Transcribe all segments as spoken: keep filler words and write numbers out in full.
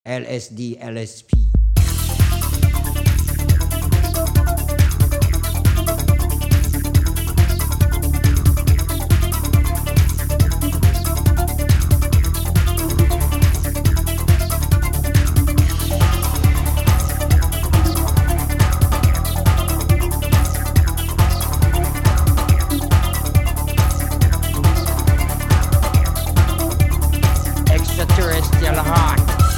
L S D L S P. Extraterrestrial heart.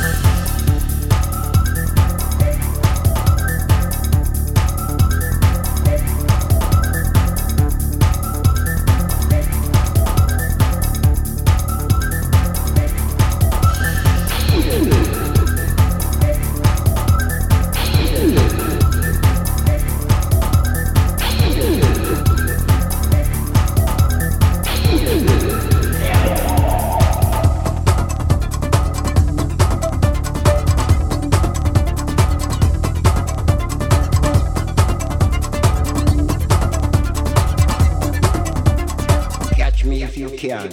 Catch me if you can.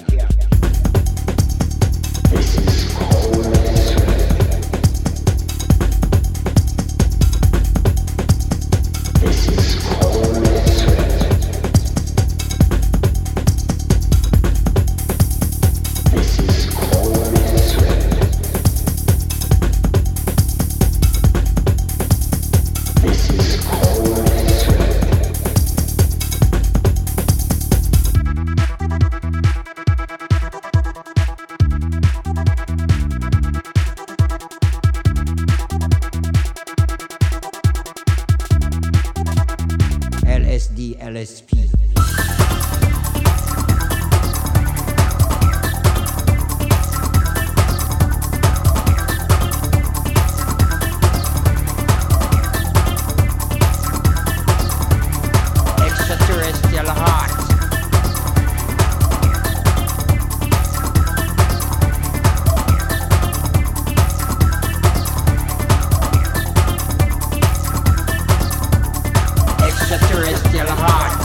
L S D L S P. Extraterrestrial heart. Extraterrestrial heart.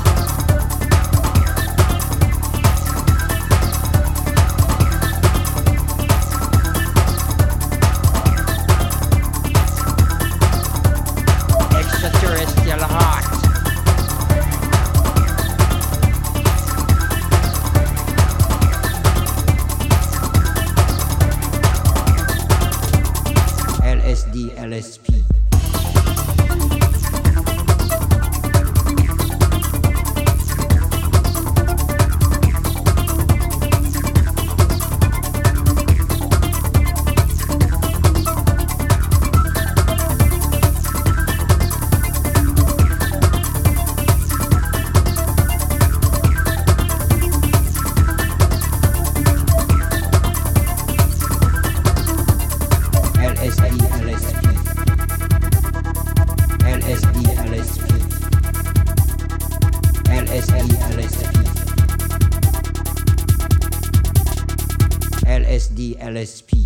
Extraterrestrial heart. L S D L S P. L S D L S P. L S D L S P. L S D L S P. L S D L S P.